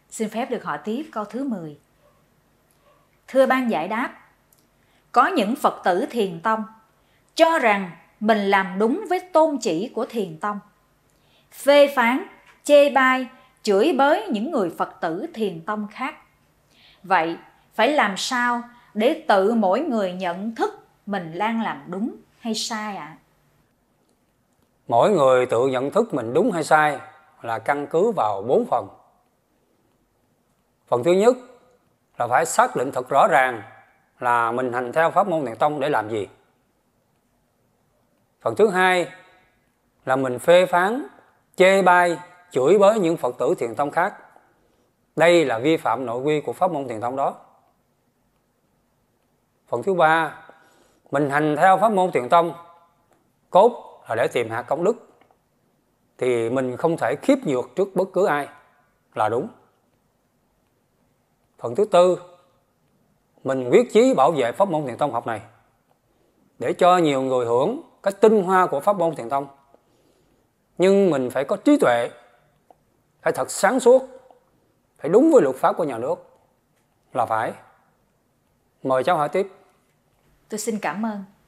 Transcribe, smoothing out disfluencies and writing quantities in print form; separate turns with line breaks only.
Xin phép được hỏi tiếp câu thứ 10. Thưa ban giải đáp, có những Phật tử Thiền tông cho rằng mình làm đúng với tôn chỉ của Thiền tông, phê phán, chê bai, chửi bới những người Phật tử Thiền tông khác. Vậy phải làm sao để tự mỗi người nhận thức mình đang làm đúng hay sai ạ?
Mỗi người tự nhận thức mình đúng hay sai là căn cứ vào 4 phần. Phần thứ nhất là phải xác định thật rõ ràng là mình hành theo pháp môn Thiền tông để làm gì. Phần thứ hai là mình phê phán, chê bai, chửi bới những Phật tử Thiền tông khác. Đây là vi phạm nội quy của pháp môn Thiền tông đó. Phần thứ ba, mình hành theo pháp môn Thiền tông cốt là để tìm hạt công đức, thì mình không thể khiếp nhược trước bất cứ ai, là đúng. Phần thứ tư, mình quyết chí bảo vệ pháp môn Thiền tông học này để cho nhiều người hưởng cái tinh hoa của pháp môn Thiền tông. Nhưng mình phải có trí tuệ, phải thật sáng suốt, phải đúng với luật pháp của nhà nước là phải. Mời cháu hỏi tiếp.
Tôi xin cảm ơn.